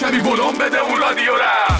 کمی ولوم بده اون رادیو را.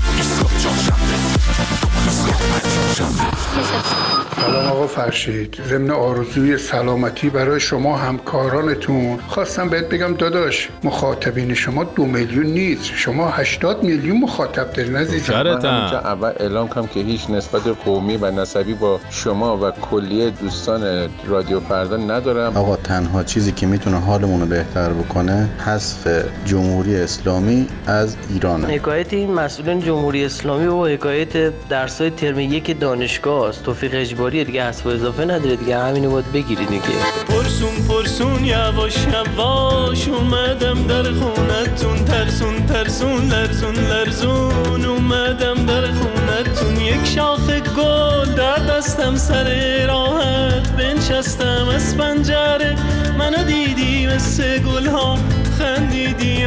سلام آقا فرشید، ضمن آرزوی سلامتی برای شما همکارانتون خواستم بهت بگم داداش مخاطبین شما 2 میلیون نیست، شما 80 میلیون مخاطب دارین عزیزم. من همینجا اول اعلام کنم که هیچ نسبت قومی و نسبی با شما و کلیه دوستان رادیو فردا ندارم. آقا تنها چیزی که میتونه حالمون رو بهتر بکنه حذف جمهوری اسلامی از ایرانه. حکایت این مسئولین جمهوری اسلامی و حکایت درسای ترم 1 دانشگاه است. توفیق اجباریه دیگه، حذف اضافه نداره دیگه، همینو باید بگیری دیگه. پرسون یواش یواش اومدم در خونتون، ترسون لرزون اومدم در خونتون. یک شاخ گل در دستم سر راحت بنشستم از پنجره، منو دیدی مثل گل ها خندیدی.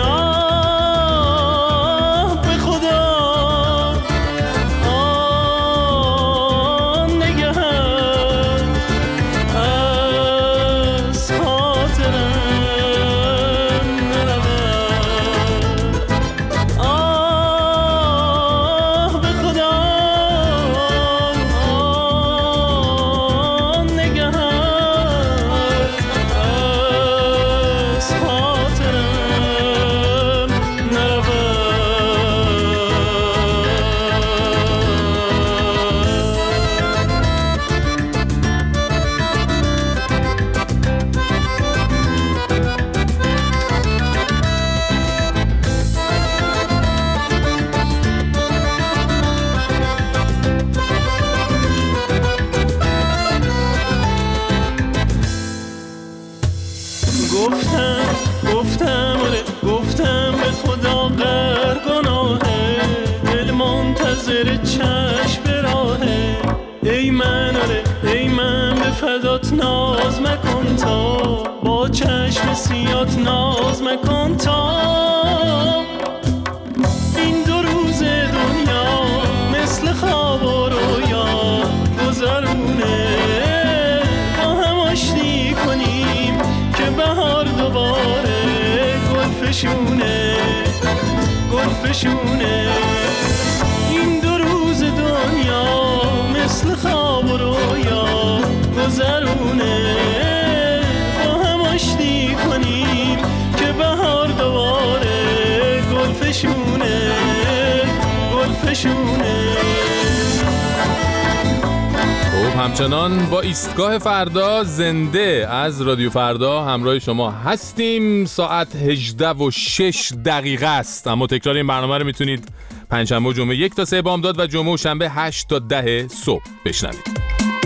به خدا گفتم به خدا غر گناهه، دل منتظر چشم به راهه. ای من به فدات ناز مکن تا، با چشم سیات ناز مکن تا. این 2 روز دنیا مثل خواب و رویا گذرونه، با هم آشتی کنیم که بهار دوباره گلفشونه. این 2 روز دنیا مثل خواب و رویا گذرونه، با هم آشتی کنیم که بهار دوباره گلفشونه. خب همچنان با ایستگاه فردا زنده از رادیو فردا همراه شما هستیم. ساعت 18:06 است، اما تکرار این برنامه رو میتونید پنجشنبه و جمعه 1 تا 3 بامداد و جمعه و شنبه 8 تا 10 صبح بشنوید.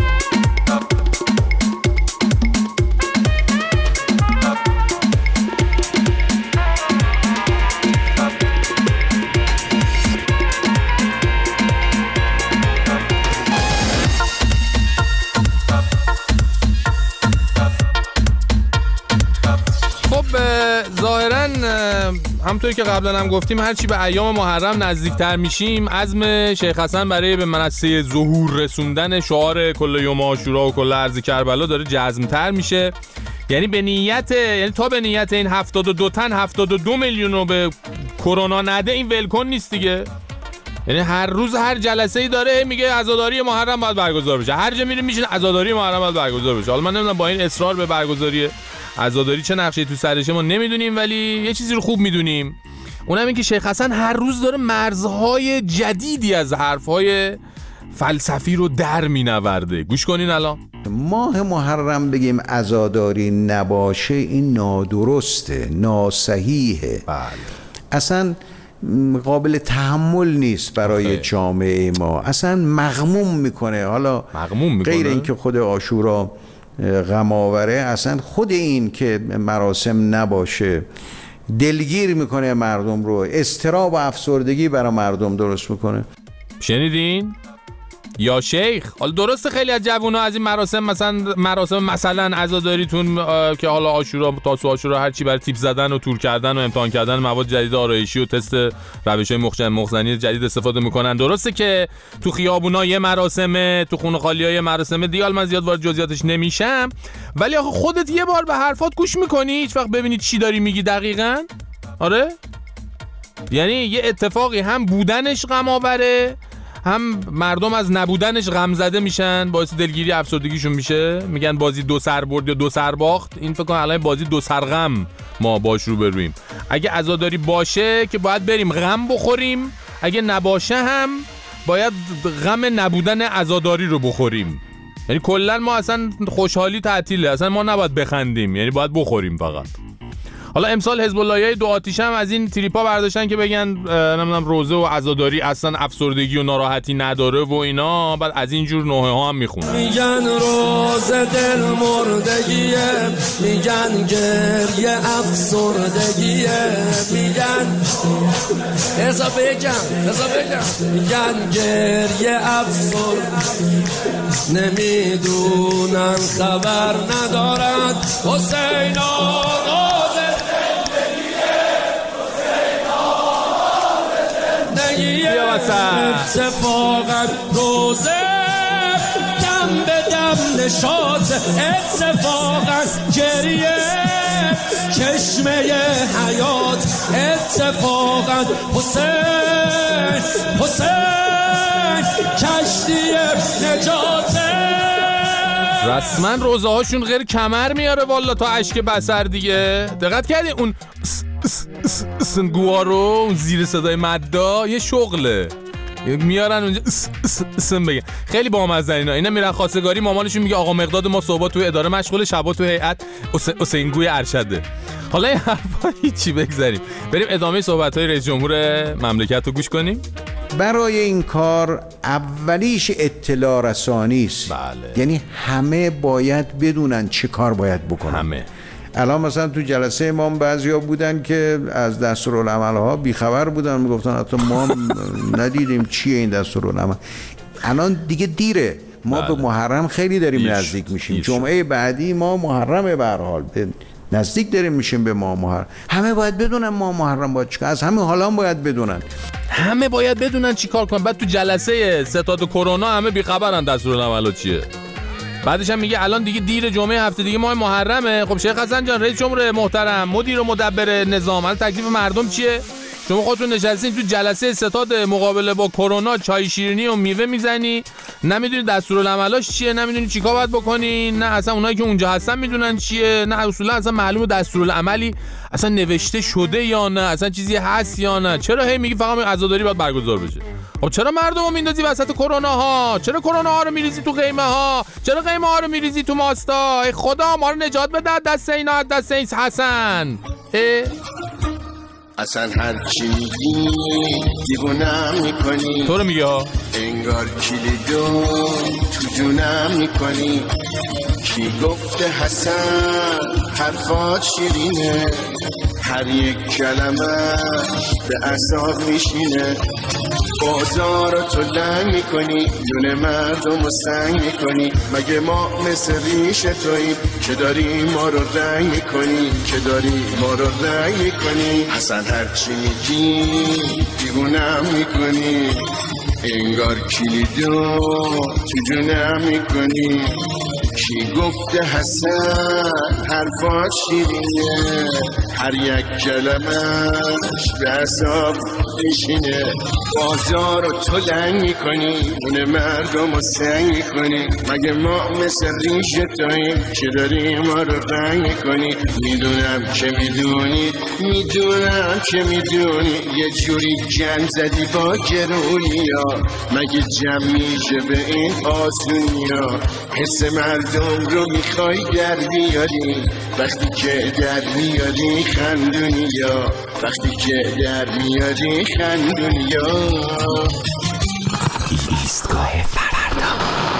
همونطوری که قبلا هم گفتیم هرچی به ایام محرم نزدیکتر میشیم عزم شیخ حسن برای به منصه ظهور رسوندن شعار کل یوم عاشورا و کل ارض کربلا داره جزم‌تر میشه. یعنی تا به نیت این 72 تن 72 میلیون رو به کرونا نده این ولکن نیست دیگه. یعنی هر روز هر جلسه‌ای داره میگه عزاداری محرم باید برگزار بشه، هر جا میریم میشین عزاداری محرم باید برگزار بشه. حالا من نمیدونم با این اصرار به برگزاری عزاداری چه نقشه‌ای تو سرشه ما نمیدونیم، ولی یه چیزی رو خوب میدونیم، اونم این که شیخ حسن هر روز داره مرزهای جدیدی از حرفهای فلسفی رو در مینورده. گوش کنین الان. ماه محرم بگیم عزاداری نباشه این نادرسته، ناصحیحه. بله. اصلا قابل تحمل نیست برای جامعه ما، اصلا مغموم میکنه. حالا غیر این که خود عاشورا غم آوره، اصلا خود این که مراسم نباشه دلگیر میکنه مردم رو، اضطراب و افسردگی برای مردم درست میکنه. شنیدین؟ یا شیخ، حالا درسته خیلی از جوونا از این مراسم مثلا عزاداریتون که حالا عاشورا تاسوعا عاشورا هر چی برای تیپ زدن و تور کردن و امتحان کردن مواد جدید آرایشی و تست روش‌های مخزنی جدید استفاده میکنن. درسته که تو خیابونا یه مراسمه، تو خونه خالی‌ها یه مراسمه، دیال من زیاد وارد جزئیاتش نمیشم، ولی آخه خودت یه بار به حرفات گوش میکنی هیچ وقت ببینید چی داری میگی دقیقاً؟ آره؟ یعنی یه اتفاقی هم بودنش غم آوره، هم مردم از نبودنش غم زده میشن، باعث دلگیری افسردگیشون میشه. میگن بازی 2 سر برد یا 2 سر باخت. این فکر کنم الان بازی 2 سر غم ما باش رو برویم. اگه عزاداری باشه که باید بریم غم بخوریم، اگه نباشه هم باید غم نبودن عزاداری رو بخوریم. یعنی کلا ما اصلا خوشحالی تعطیله، اصلا ما نباید بخندیم، یعنی باید بخوریم فقط. حالا امسال حزب اللهیای 2 آتیش هم از این تریپا برداشتن که بگن نمیدونم روزه و عزاداری اصلا افسردگی و ناراحتی نداره و اینا، بعد از این جور نوحه ها هم میخونن. میگن روزه دل مردگیه، میگن گریه افسردگیه، میگن حسابه کم میگن گریه افسردگیه، نمیدونن خبر ندارن حسین آقا اتفاقا روزه دم به دم نشاط، اتفاقا گریه چشمه حیات، اتفاقا حسین کشتی نجات. رسما روزه هاشون غیر کمر میاره والا تا اشک بصر دیگه. دقت کردی اون سنگوها رو، اون زیر صدای مدا یه شغله میارن اونجا اسم بگن. خیلی بامزه اینا میرن خواستگاری، مامانشون میگه آقا مقداد ما صبح توی اداره مشغول، شبا توی هیئت حسین گوی ارشده. حالا این حرفا هیچی، بگذاریم بریم ادامه صحبت‌های رئیس جمهور مملکت رو گوش کنیم. برای این کار اولیش اطلاع رسانی است. بله. یعنی همه باید بدونن چه کار باید بکنن. همه. الان مثلا تو جلسه امام بعضیا بودن که از دستورالعمل‌ها بیخبر بودن، میگفتن حتی ما ندیدیم چیه این دستورالعمل. الان دیگه دیره، ما به محرم خیلی داریم نزدیک میشیم. جمعه بعدی ما محرمه، به هر حال نزدیک داریم میشیم به ما محرم. همه باید بدونن ما محرم باید چیکار، از همه حالا باید بدونن، همه باید بدونن چی کار کنن. بعد تو جلسه ستاد کرونا همه بیخبرن دستورالعمل چیه. بعدش هم میگه الان دیگه دیر، جمعه هفته دیگه ماه محرمه. خب شیخ حسن جان، رئیس جمهور محترم، مدیر و مدبر نظام، الان تکلیف مردم چیه؟ شما خودتون نشستین تو جلسه ستاد مقابله با کرونا، چای شیرینی و میوه میزنی، نمیدونی دستورالعملاش چیه، نمیدونی چیکار باید بکنی، نه اصلا اونایی که اونجا هستن میدونن چیه، نه اصولا اصلا معلومه دستورالعملی اصلا نوشته شده یا نه، اصلا چیزی هست یا نه. چرا هی میگی فقط عزاداری باید برگزار بشه؟ خب چرا مردمو میندازی وسط کرونا ها؟ چرا کرونا ها رو میریزی تو قیمه ها؟ چرا قیمه ها رو میریزی تو ماستا؟ ای خدا ما رو نجات بده دست اینا، دست این حسن. اصلا هر چی میگی دیوونم میکنی، تو رو میگه ها، انگار کلیدو تو جونم میکنی. کی گفته حسن حرفات شیرینه، هر یک کلمش به اعصاب میشینه. بازارو تو لنگ میکنی، دونه مردم رو سنگ میکنی. مگه ما مثل ریش توییم که داری ما رو رنگ میکنی، که داری ما رو رنگ میکنی. حسن هرچی میگی دیوونم میکنی، انگار کلیدو تو جونم میکنی. کی گفته حسن حرفات شیرینه، هر یک کلمش به اعصاب میشینه. بازارو تو لنگ میکنی، اون مردم رو سنگ میکنی. مگه ما مثل ریش توییم که داری ما رو رنگ میکنی. میدونم که میدونی، میدونم که میدونی، یه جوری جنگ زدی با گرونیا. مگه جمع میشه به این آسونیا؟ حس مردم رو میخوای در بیاری، وقتی که در میاری خندونی یا، وقتی که در میاری خندونی یا. ایستگاه فردا.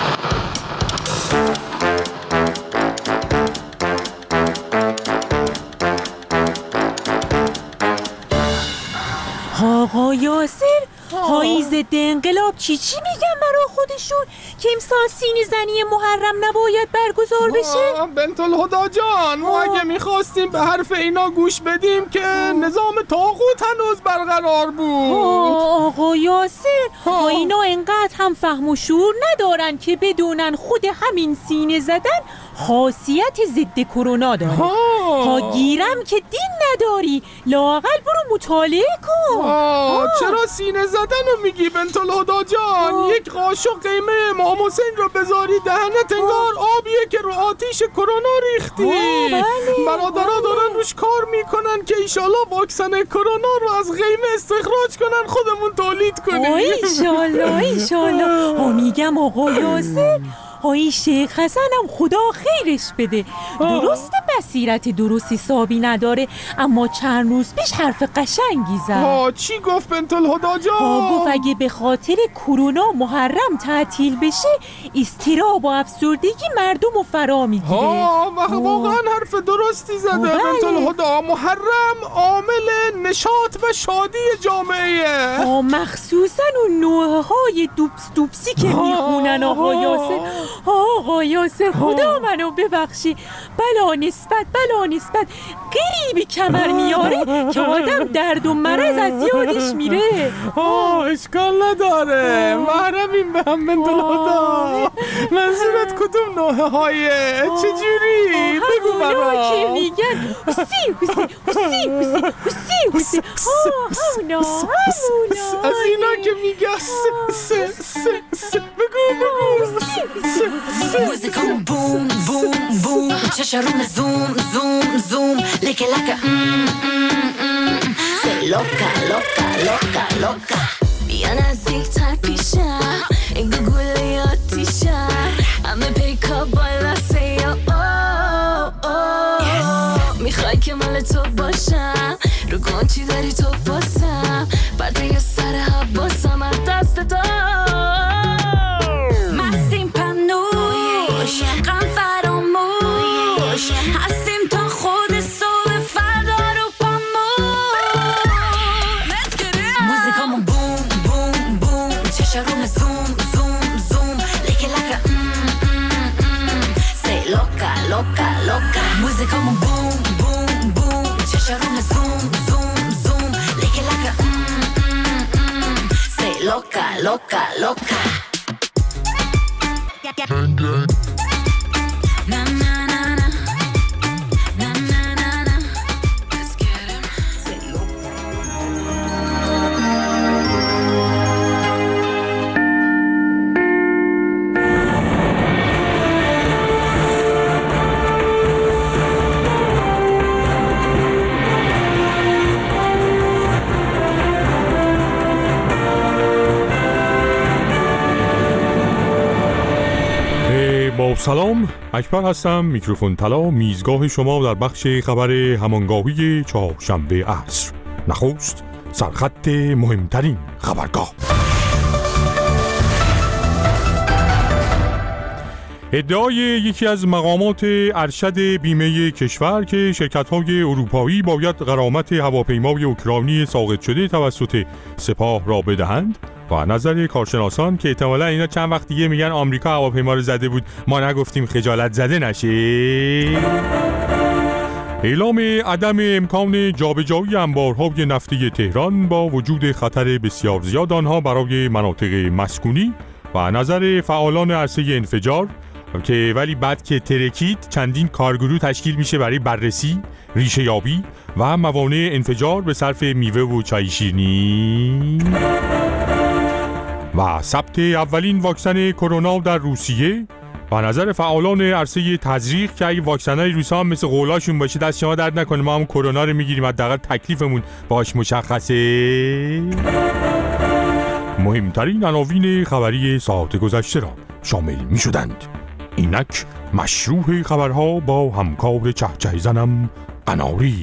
آقا یاسر، های ضد انقلاب چی میگن برای خودشون که امسال سینی زنی محرم نباید برگزار بشه؟ بنت الهدا جان، ما اگه میخواستیم به حرف اینا گوش بدیم که نظام طاغوت هنوز برقرار بود. آقا یاسر، اینا انقدر هم فهم و شعور ندارن که بدونن خود همین سینه زدن خاصیت ضد کرونا داره. گیرم که دین نداری، لااقل برو مطالعه کن. چرا سینه زدن رو میگی بنت الهدی جان؟ یک قاشق قیمه امام حسین رو بذاری دهنت انگار آبیه که رو آتیش کرونا ریختی. برادرها دارن روش کار میکنن که ایشالله واکسن کرونا رو از قیمه استخراج کنن خودمون تولید کنیم. ایشالله. میگم آقا یاسر، آی شیخ حسن هم خدا خیرش بده. درسته بصیرت درست حسابی نداره، اما چند روز پیش حرف قشنگی زد. چی گفت بنت الهدی جان؟ گفت اگه به خاطر کرونا محرم تعطیل بشه اضطراب و افسردگی مردم رو فرا میگیره. واقعا حرف درستی زده بنت الهدی. محرم عامل نشاط و شادی جامعه، مخصوصا اون نوعه های دوبسی که میخونن. آقا یاسر خدا منو ببخشی. بلا نسبت قریبی کمر میاره که آدم درد و مرض از یادش میره. اشکال نداره، محرمیم به هم بنت الهدی. منظورت کدوم نوعه هایه؟ چجوری؟ بگو برام. که میگن حسی. همونا. از اینا که میگه بگو. موزیکامون بوم بوم بوم، چشارون زوم زوم زوم، لیکه لکه سی لوکا بیا نزدیک‌تر پیشم، این گوگل آتیشم، همه پیکا بالا سی میخوای که مال تو باشم، رو گنچی داری تو باسم، بعد یه سر حباسم از دست تو. مستیم پنوش غم فراموش، هستیم تا خود صبح فردا رو پاموش. موزیکامون بوم بوم بوم، چشارون زوم زوم زوم، لیکه لکه سی لوکا. موزیکامون بوم بوم بوم، چشارون زوم زوم زوم، لیکه لکه سی لوکا. با سلام، اکبر هستم. میکروفون طلا، میزگاه شما در بخش خبر همانگاهی چهارشنبه عصر. نخست سرخط مهمترین خبرگاه. ادعای یکی از مقامات ارشد بیمه کشور که شرکت‌های اروپایی باید غرامت هواپیمای اوکراینی ساقط شده توسط سپاه را بدهند و نظر کارشناسان که احتمالاً اینا چند وقت دیگه میگن آمریکا هواپیما رو زده بود ما نگفتیم خجالت زده نشه. اعلام عدم امکان جابجایی انبارهای نفتی تهران با وجود خطر بسیار زیاد آنها برای مناطق مسکونی و نظر فعالان عرصه انفجار که ولی بعد که ترکید چندین کارگروه تشکیل میشه برای بررسی، ریشه یابی و موانع انفجار به صرف میوه و چای شیرینی. و ثبت اولین واکسن کرونا در روسیه و نظر فعالان عرصه تزریق که اگه واکسنای روسا هم مثل قولاشون باشه دست شما درد نکنه ما هم کرونا رو میگیریم، حداقل تکلیفمون باش مشخصه. مهمترین عناوین خبری ساعت گذشته را شامل می شدند. اینک مشروع خبرها با همکار چهچه زنم قناری.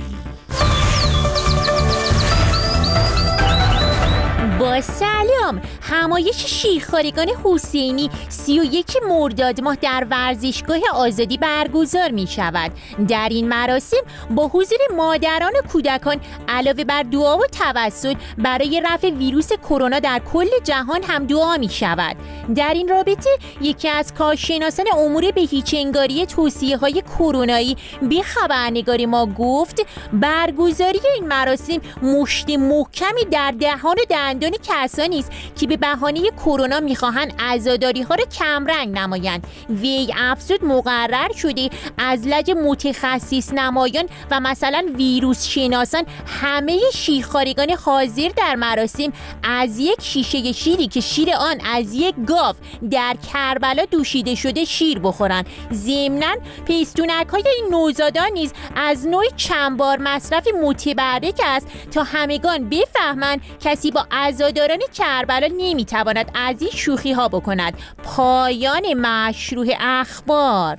با سلام، همایش شیرخوارگان حسینی 31 مرداد ماه در ورزشگاه آزادی برگزار می شود. در این مراسم با حضور مادران و کودکان علاوه بر دعا و توسل برای رفع ویروس کرونا در کل جهان هم دعا می شود. در این رابطه یکی از کارشناسان امور بهیچنگاری توصیه های کرونایی به خبرنگار ما گفت برگزاری این مراسم مشت محکمی در دهان و دندان کسانی است که به بهانه کرونا میخواهند عزاداری‌ها را کمرنگ نمایند. وی افزود مقرر شده از لج متخصص نمایان و مثلا ویروس شناسان همه شیرخوارگان حاضر در مراسم از یک شیشه شیری که شیر آن از یک گاو در کربلا دوشیده شده شیر بخورند. ضمناً پیستونک‌های این نوزادان نیز از نوع چند بار مصرف متبرک است تا همگان بفهمند کسی با عزاداران کربلا نمیتواند از این شوخی ها بکند. پایان مشروع اخبار.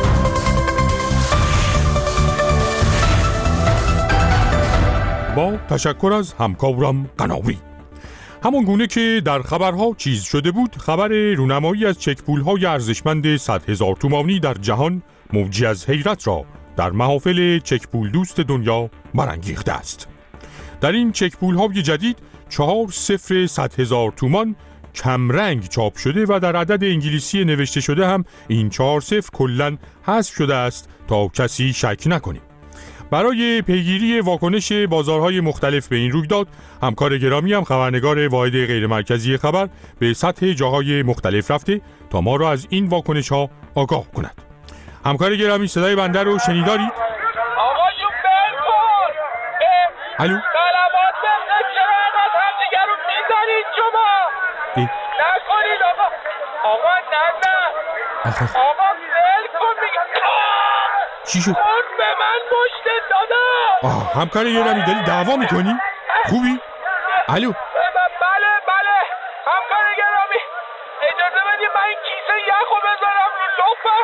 با تشکر از همکارم قناوی. همان گونه که در خبرها چیز شده بود، خبر رونمایی از چک‌پول‌های ارزشمند 100,000 تومانی در جهان موجی از حیرت را در محافل چک‌پول دوست دنیا برانگیخته است. در این چک‌پول‌های جدید 4 صفر 100,000 تومان کمرنگ چاپ شده و در عدد انگلیسی نوشته شده هم این 4 صفر کلاً حذف شده است تا کسی شک نکنه. برای پیگیری واکنش بازارهای مختلف به این رویداد، همکار گرامی هم خبرنگار واحد غیر مرکزی خبر به سطح جاهای مختلف رفته تا ما را از این واکنش‌ها آگاه کند. همکار گرامی صدای بنده رو شنیدارید؟ آقایون بلکن الو؟ سلامات بخیر، چرا اینقدر هم دیگر رو میزنید شما؟ نکنید آقا نه آقا بلکن میگم. چی شد؟ اون به من مشت دادا. همکار گرامی داری دعوا میکنی؟ خوبی؟ الو؟ بله همکار گرامی اجازه بدید من این کیسه یخو بذارم رو لپم.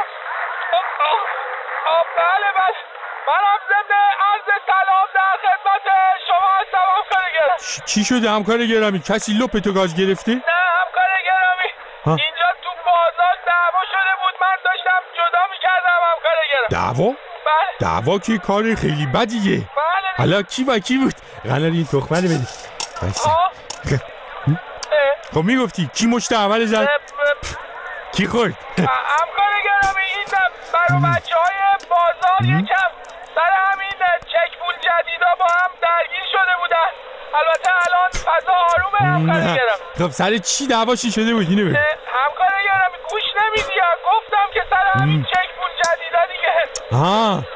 بله بس منم ضمن عرض سلام در خدمت شما هستم همکار گرامی. چی شده همکار گرامی؟ کسی لپتو گاز گرفته؟ نه همکار گرامی اینجا تو بازار دعوا شده بود، من داشتم جدا میکردم همکار گرامی. دعوا؟ بله. دعوا که کار خیلی بدیه. بله. حالا کی با کی بود؟ قرار این تخمه رو بده. خب میگفتی کی مشت اول زد؟ کی خورد؟ همکار گرامی این برای بچه‌های بازار یکم سر همین چک‌پول جدیدا با هم درگیر شده بودن. البته الان فضا آرومه همکار گرامی. خب سر چی دعواشی شده بود اینو بگو. همکار گرامی گوش نمیدی؟ گفتم که سر همین چک‌پول جدیدا دیگه.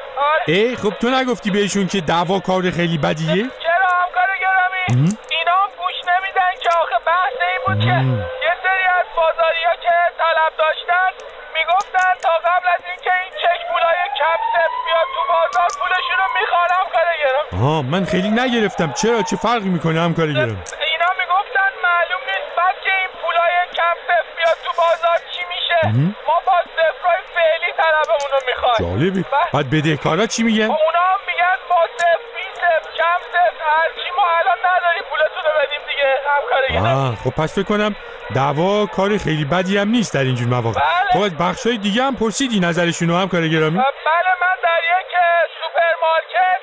خب تو نگفتی بهشون که دعوا کار خیلی بدیه؟ چرا همکار گرامی؟ اینا هم گوش نمیدن که آخه بحث این بود که یه سری از بازاریا که طلب داشتن میگفتن تا قبل از اینکه این چک‌پولای کم صفر بیاد تو بازار پولشون رو میخوان همکار گرامی. من خیلی نگرفتم. چرا؟ چه فرقی میکنه همکار گرامی؟ اینا میگفتن معلوم نیست بعد که این پولای کم صفر بیاد تو بازار چی میشه. ما با صفرای فعلی طلبمون رو میخوایم. جالبه. بعد بدهکارا چی میگن؟ اونا هم میگن با صفر بی صفر کم صفر هرچی ما الان نداریم پولتون رو بدیم دیگه همکار گرامی. خب پس فکر کنم دعوا کار خیلی بدی هم نیست در اینجور مواقع. خب از بخشای دیگه هم پرسیدی نظرشونو همکار گرامی؟ بله من در یک سوپرمارکت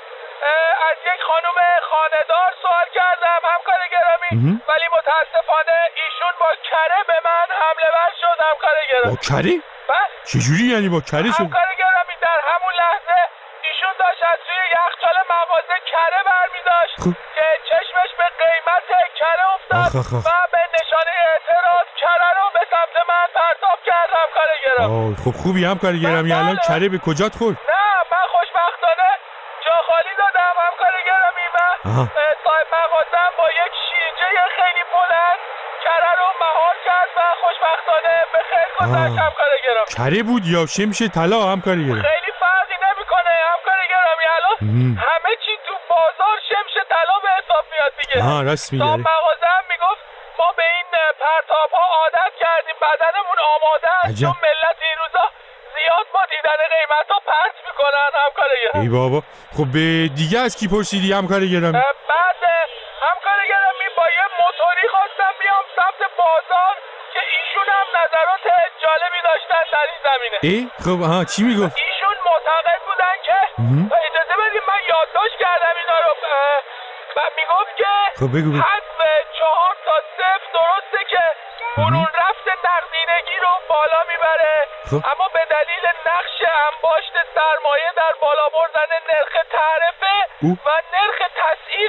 از یک خانم خانه‌دار سوال کردم همکار گرامی، ولی متاسفانه ایشون با کره به من حمله ور شد همکار گرامی. با کره؟ چجوری یعنی با کره شد؟ همکار گرامی در همون لحظه ایشون داشت از توی یخچال مغازه کره برمی‌داشت که چشمش به قیمت کره افتاد و به نشانه اعتراض کره رو به سمت من پرتاب کرد همکار گرامی. خب خوبی همکار گرامی. الان کره به کجات خورد؟ نه من خوشبختانه جا خالی دادم همکار گرامی و صاحب مغازه‌ام با یک شیرجه خیلی بلند کره رو مهار کرد و خوشبختانه به خیر گذشت همکار گرامی. کره بود یا شمش طلا همکار گرامی؟ خیلی فرقی نمیکنه همکار گرامی. الان همه چی تو بازار شمش طلا به حساب میاد دیگه. راست میگی. صاحب مغازه‌ام میگفت ما به این پرتاب‌ها عادت کردیم، بدنمون آماده است، چون ملت این روزا زیاد با دیدن قیمت‌ها پرت میکنن همکار گرامی. ای بابا. خب به دیگه از کی پرسیدی همکار گرامی؟ بعد همکار گرامی با یه موتوری خواستم بیام سمت بازار که ایشون هم نظرات جالبی داشتن در این زمینه. خب چی میگفت؟ ایشون معتقد بودن که اجازه بدیم من یادداشت کردم اینا رو و میگفت که حذف 4 تا 0 درسته که برون رفت نقدینگی رو بالا میبره، اما به دلیل نقش انباشت سرمایه در بالا بردن نرخ تعرفه و نرخ تسعیر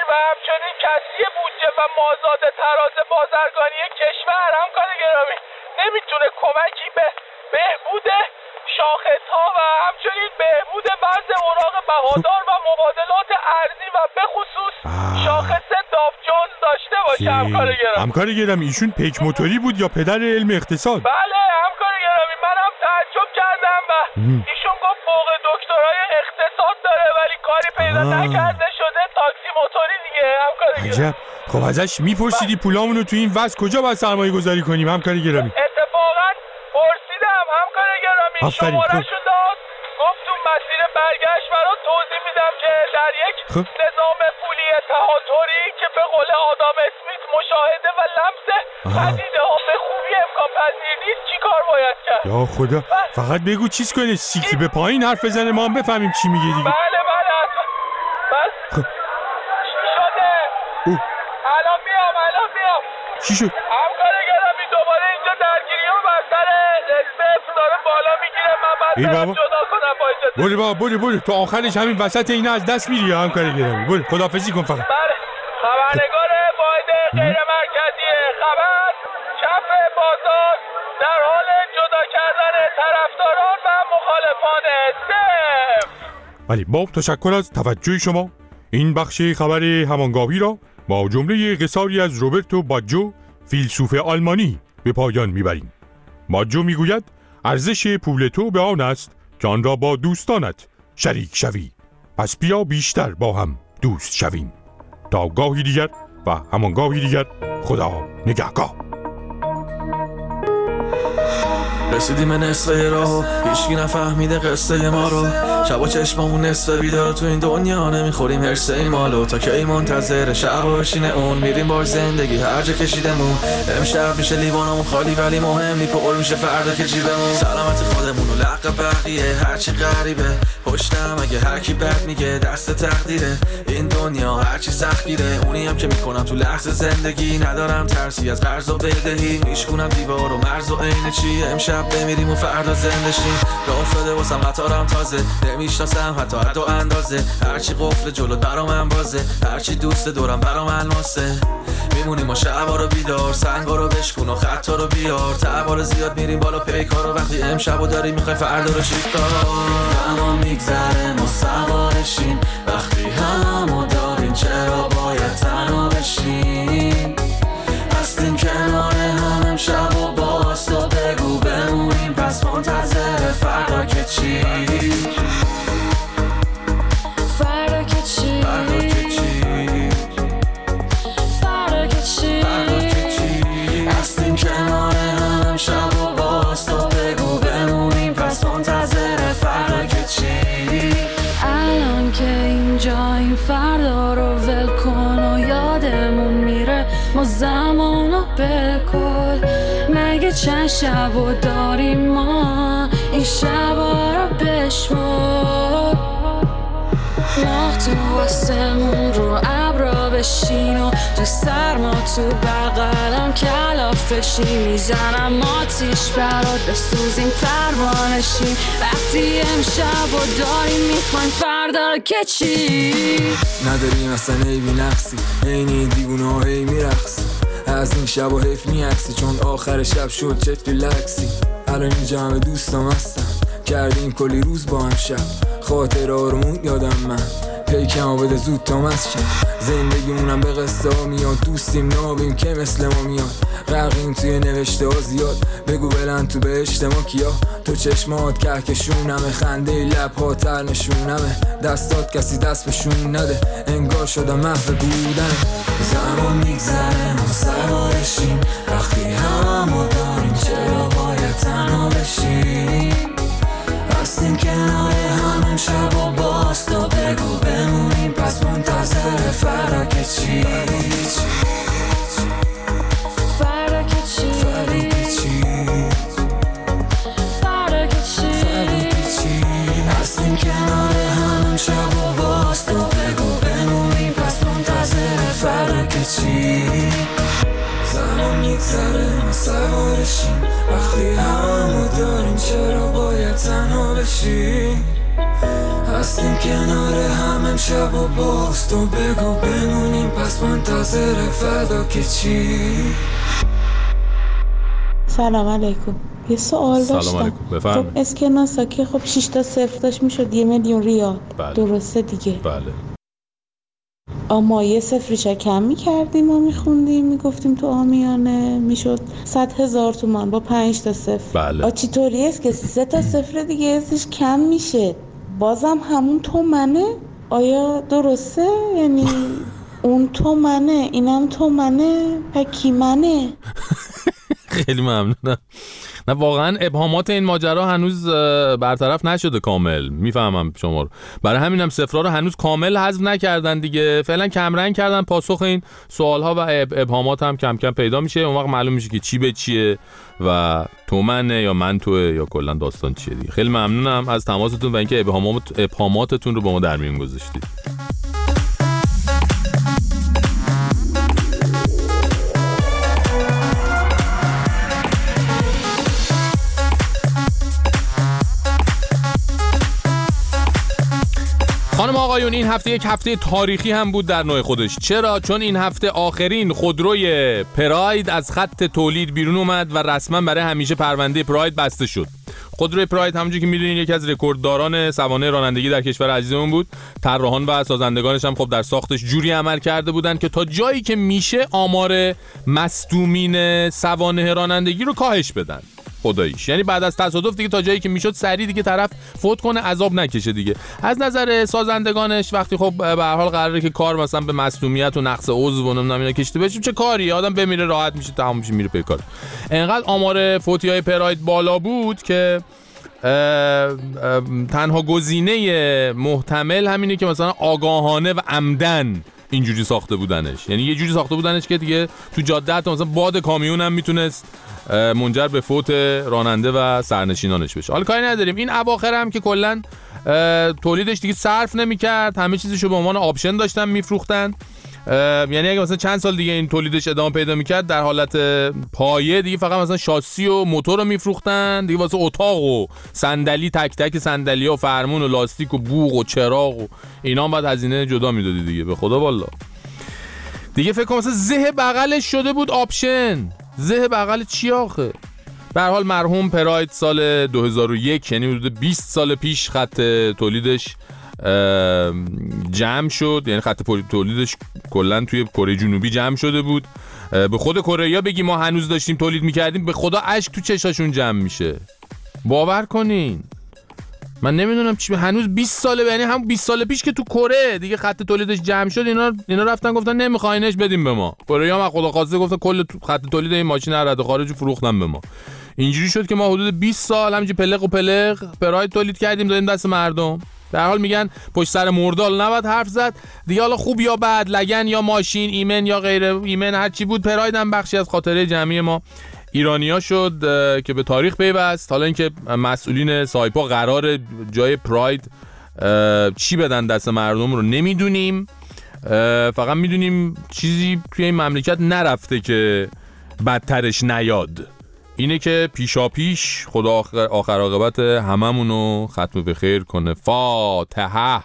و همچنین کسری بودجه و مازاد تراز بازرگانی کشور همکار گرامی نمیتونه کمکی به بهبود شاخص‌ها و همچنین بهبود وضع اوراق بهادار و مبادلات ارزی و به خصوص شاخص داو جونز داشته باشه همکار گرامی. همکار گرامی ایشون پیک موتوری بود یا پدر علم اقتصاد؟ بله همکار گرامی منم تعجب کردم و ایشون گفت فوق دکترای اقتصاد داره ولی کاری پیدا نکرده شده تاکسی موتوری دیگه همکار گرامی. عجب. خب ازش میپرسیدی پولامونو تو این وضع کجا باید سرمایه گذاری کنیم همکار گرامی؟ اتفاقا پرسیدم همکار گرامی شماره‌شو داد گفت تو مسیر برگشت برات توضیح میدم که در یک نظام پولی تهاتری که به قول آدام اسمیت مشاهده و لمس پدیده ها به خوبی امکان پذیر نیست چی کار باید کرد؟ یا خدا فقط بگو چیز کنه سیکی به پایین حرف بزنه ما هم بفهمیم چی میگه دیگه. بله بس چی شده؟ الان میام چی شد؟ همکار گرامی دوباره اینجا درگیری و بستر صفر داره بالا میگیره من باید جدا کنم با اجازه. برو تو آخرش همین وسط اینا از دست میری همکار گرامی. برو خداحافظی کن فقط. بله خبرنگار واحد غیر مرکزی خبر چپ بازار در حال جدا کردن طرفداران و مخالفان صفر. بله با تشکر از توجه شما این بخش خبر همانگاهی را با جمله قصاری از روبرتو باجو فیلسوف آلمانی به پایان میبریم. باجو میگوید ارزش پول تو به آن است که آن را با دوستانت شریک شوی. پس بیا بیشتر با هم دوست شویم. تا گاهی دیگر و همانگاهی دیگر خدا نگهدار. رسیدیم نصفه راهو هیچکی نفهمیده قصه ما رو شب و چشمامون نصفه بیدار تو این دنیا نمیخوریم هرسه این مالو تا که ای منتظر شب و بشینه اون میریم بار زندگی هر جا کشیدمون امشب میشه لیوانمون خالی ولی مهم نی پر میشه فردا که جیبمون سلامت خودمون و لق بقیه هرچی غریبه پشتم اگه هر کی بد میگه دست تقدیره این دنیا هرچی سختگیره اونی هم که میکنم تو لحظه زندگی ندارم ترسی از قرض و بدهی میشکونم دیوار و مرز و عین چی امشب بمیریم و فردا زنده شیم راه افتاده واسم قطارم تازه نمیشناسم حتی حد و اندازه هرچی قفل جلو برام انبازه هرچی دوست دورم برام الماسه میمونیم و شبا رو بیدار سنگا رو بشکن و خطا رو بیار تعبار زیاد میریم بالا پیکار رو وقتی امشبو داریم میخوای فردا رو شیکار زمان میگذره ما سوارشیم وقتی همو داریم چرا باید تنها بشیم هستیم کنار هم امشب و باز تو بگو بمونیم پس منتظر فردا که چی فردا که چی فردا که چی هستیم کنار هم امشب و باز تو بگو بمونیم پس منتظر فردا که چی الان که اینجاییم فردا رو ول کن و یادمون میره ما زمانو بکل مگه چند شبو داریم ما این شبا رو بشمر ماه تو آسمون رو ابرا بشین و تو سرما تو بغلم کلافشی میزنم آتیش برات بسوزیم پروانشیم وقتی امشب و داریم میخوایم فردا رو که چی نداریم اصلا عیبی نقصی اینی دیوونه ها هی میرقصی از این شب و حیف میعکسی چون آخر شب شد چت ریلکسی الان اینجا همه دوستام هستم کردیم کلی روز با هم شب خاطر آرمون یادم من پیکم بده زود تا مسشم زندگیمونم به قصه ها میاد دوستیم نابیم که مثل ما میاد غرقیم توی نوشته ها زیاد بگو بلند تو بهشت ما کیا تو چشمات کهکشونمه خنده لب ها تر نشونمه دستات کسی دست بشون نده انگار شدم محو بودن زمان میگذره ما سوارشیم وقتی همو داریم چرا باید تنها بشیم هستیم کنار هم امشب و باز تو بگو بمونیم پس منتظر فردا که چی فردا که چی فردا که چی هستیم کنار هم امشب و باز تو بگو بمونیم پس منتظر فردا که چی زمان میگذره ما سوارشیم وقتی همو داریم چرا باید تنها بشیم هستیم کنار هم امشب و باز تو بگو بمونیم پس منتظر فردا که چی. سلام علیکم. یه سوال داشتم. سلام علیکم بفرمایید. خب اسکناسا خب 6 تا 0 داشت میشد 1 میلیون ریال. بله. درسته دیگه؟ بله. اما یه صفریش کم میکردیم و میخوندیم میگفتیم تو آمیانه میشد 100,000 تومان با 5 تا 0. بله. چطوری است که 3 تا 0 دیگه ازش کم میشه بازم همون تومنه؟ آیا درسته؟ یعنی اون تومنه اینم تومنه پکی منه؟ خیلی ممنونم. نه واقعا ابهامات این ماجرا هنوز برطرف نشده کامل. میفهمم شما رو. برای همینم صفرا رو هنوز کامل حذف نکردن دیگه. فعلا کمرنگ کردن پاسخ این سوال‌ها و ابهامات هم کم کم پیدا میشه. اون وقت معلوم میشه که چی به چیه و تو منه یا من توه یا کلا داستان چیه دیگه. خیلی ممنونم از تماستون و اینکه ابهاماتتون رو با ما در میون گذاشتید. خانم آقایون این هفته یک هفته تاریخی هم بود در نوع خودش. چرا؟ چون این هفته آخرین خودروی پراید از خط تولید بیرون اومد و رسما برای همیشه پرونده پراید بسته شد. خودروی پراید همونجوری که میدونین یکی از رکوردداران سوانح رانندگی در کشور عزیزمون بود. طراحان و سازندگانش هم خب در ساختش جوری عمل کرده بودن که تا جایی که میشه آمار مصدومین سوانح رانندگی رو کاهش بدن. خداییش یعنی بعد از تصادف دیگه تا جایی که میشد سریع دیگه طرف فوت کنه عذاب نکشه دیگه. از نظر سازندگانش وقتی خب به هر حال قراره که کار مثلا به مصدومیت و نقص عضو و نمیدونم اینا کشیده بشه چه کاری آدم بمیره راحت میشه تمام میشه میره پی کار. انقدر آمار فوتی‌های پراید بالا بود که تنها گزینه محتمل همینه که مثلا آگاهانه و عمدن اینجوری ساخته بودنش. یعنی یه جوری ساخته بودنش که دیگه تو جاده حتی مثلا باد کامیون هم میتونست منجر به فوت راننده و سرنشینانش بشه. حالا کاری نداریم. این اواخر هم که کلا تولیدش دیگه صرف نمی‌کرد، همه چیزشو به عنوان آپشن داشتن میفروختن. یعنی اگه مثلا چند سال دیگه این تولیدش ادامه پیدا می‌کرد در حالت پایه دیگه فقط مثلا شاسی و موتور رو میفروختن دیگه، واسه اتاق و صندلی تک تک صندلی‌ها و فرمون و لاستیک و بوق و چراغ و اینا هم بعد هزینه جدا میدادی دیگه. به خدا والله دیگه فکر کنم مثلا زه بغلش شده بود آپشن. زه بغل چی آخه؟ به هر حال مرحوم پراید سال 2001 یعنی حدود 20 سال پیش خط تولیدش جمع شد. یعنی خط تولیدش کلا توی کره جنوبی جمع شده بود. به خود کره‌ها بگی ما هنوز داشتیم تولید میکردیم به خدا اشک تو چشاشون جمع میشه. باور کنین. من نمیدونم چی هنوز 20 ساله، یعنی هم 20 سال پیش که تو کره دیگه خط تولیدش جمع شد اینا رفتن گفتن نمیخواینش بدیم به ما. کره‌ها هم خدا خواسته گفتن کل خط تولید این ماشین رد خارج فروختن به ما. اینجوری شد که ما حدود 20 سال همینجوری پلق و پلق پراید تولید کردیم دادیم دست مردم. در حال میگن پشت سر مردال نباید حرف زد دیگه. حالا خوب یا بد، لگن یا ماشین، ایمن یا غیر ایمن، هر چی بود پراید هم بخشی از خاطره جمعی ما ایرانیا شد که به تاریخ پیوست. حالا اینکه مسئولین سایپا قرار جای پراید چی بدن دست مردم رو نمیدونیم. فقط میدونیم چیزی توی این مملکت نرفته که بدترش نیاد. اینه که پیشا پیش خدا آخر عاقبت هممونو ختم به خیر کنه. فاتحه.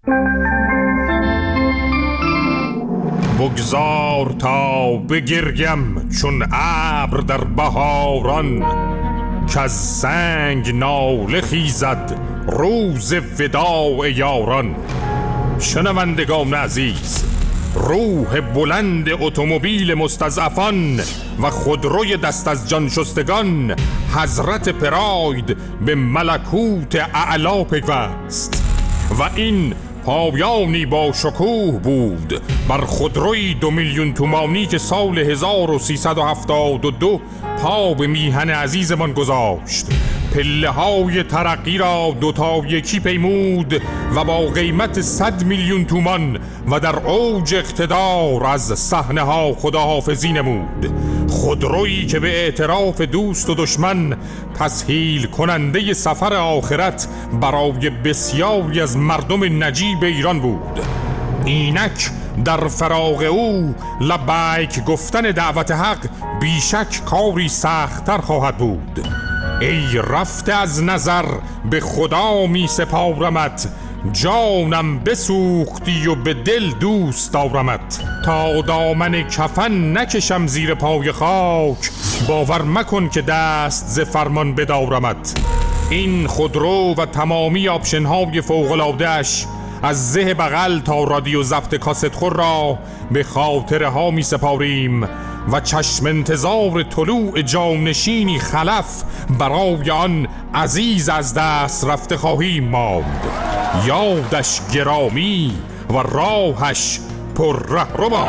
بگذار تا بگریم چون ابر در بهاران، که از سنگ ناله خیزد روز وداع یاران. شنوندگان عزیز، روح بلند اتومبیل مستضعفان و خودروی دست از جان شستگان حضرت پراید به ملکوت اعلا پیوست و این پایانی با شکوه بود بر خودروی 2 میلیون تومانی که سال 1372 پا به میهن عزیزمان گذاشت. پله های ترقی را 2 تا 1 پیمود و با قیمت 100 میلیون تومان و در اوج اقتدار از صحنه ها خداحافظی نمود. خودرویی که به اعتراف دوست و دشمن تسهیل کننده سفر آخرت برای بسیاری از مردم نجیب ایران بود. اینک در فراق او لبیک گفتن دعوت حق بیشک کاری سخت‌تر خواهد بود. ای رفته از نظر به خدا می سپارمت، جانم بسوختی و به دل دوست دارمت، تا دامن کفن نکشم زیر پای خاک، باور مکن که دست ز فرمان بدارمت. این خودرو و تمامی آپشن‌های فوق‌العاده‌اش از زه بغل تا رادیو ضبط کاست خور را به خاطره ها می سپاریم و چشم انتظار طلوع جانشینی خلف برای آن عزیز از دست رفته خواهیم ماند. یادش گرامی و راهش پر رهرو باد.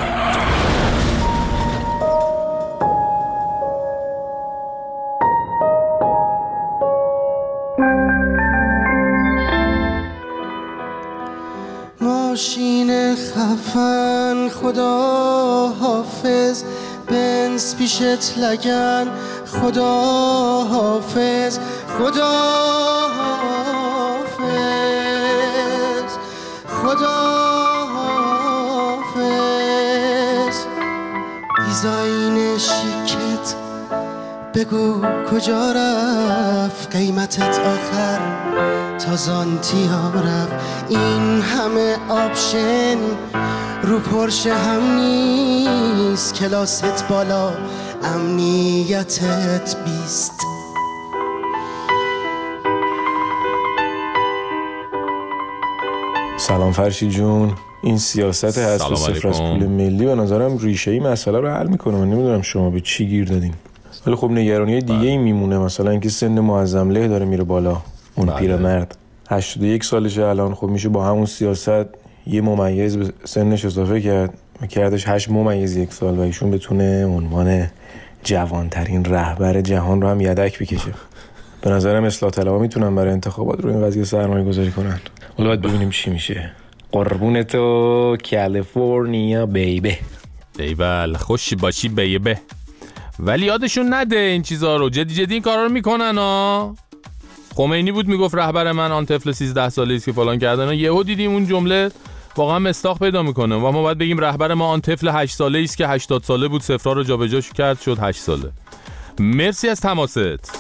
ماشین خفن خدا حافظ، بنز پیشت لگن خدا حافظ، خدا حافظ، خدا حافظ. دیزاین شیکت بگو کجا رفت، قیمتت آخر تا زانتیا رفت. این همه آپشن رو پرشه هم نیست، کلاست بالا امنیتت 20. سلام فرشی جون. این سیاست حذف صفر از پول ملی به نظرم ریشه‌ای مسئله رو حل میکنه. من نمیدونم شما به چی گیر دادین. ولی خب نگرانی دیگه ای میمونه، مثلا اینکه سن معظم له داره میره بالا. اون پیرمرد 81 سالشه الان، خب میشه با همون سیاست یه ممیز به سنش اضافه کرد و کردش 8 - 1 سال و ایشون بتونه عنوان جوانترین رهبر جهان رو هم یدک بکشه. به نظرم اصلاح طلبها میتونن برای انتخابات رو این قضیه سرمایه گذاری کنن. حالا باید ببینیم چی میشه. قربون تو کالیفرنیا بیبه. ایول خوشی باشی بیبه. ولی یادشون نده این چیزا رو. جدی این کارا رو میکنن ها. خمینی بود میگفت رهبر من آن طفل 13 ساله است که فلان کردن. یهو دیدیم اون جمله واقعا مصداق پیدا میکنه و ما باید بگیم رهبر ما آن طفل 8 ساله است که 80 ساله بود، صفرها رو جابجا کرد شد 8 ساله. مرسی از تماست.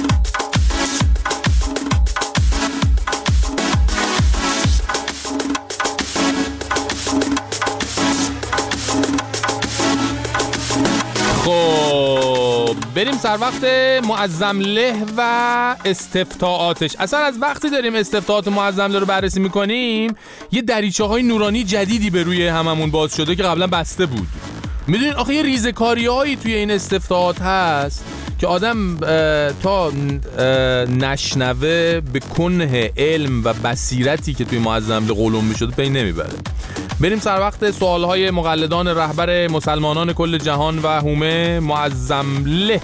خب بریم سر وقت معظم له و استفتاءاتش. اصلا از وقتی داریم استفتاءات معظم له رو بررسی میکنیم یه دریچه‌های نورانی جدیدی به روی هممون باز شده که قبلا بسته بود. میدونین آخه یه ریزکاری‌هایی توی این استفتاءات هست که آدم تا نشنوه به کنه علم و بصیرتی که توی معظم له قلم میشده پی نمیبره. بریم سر وقت سوالهای مقلدان رهبر مسلمانان کل جهان و هومه معظم له.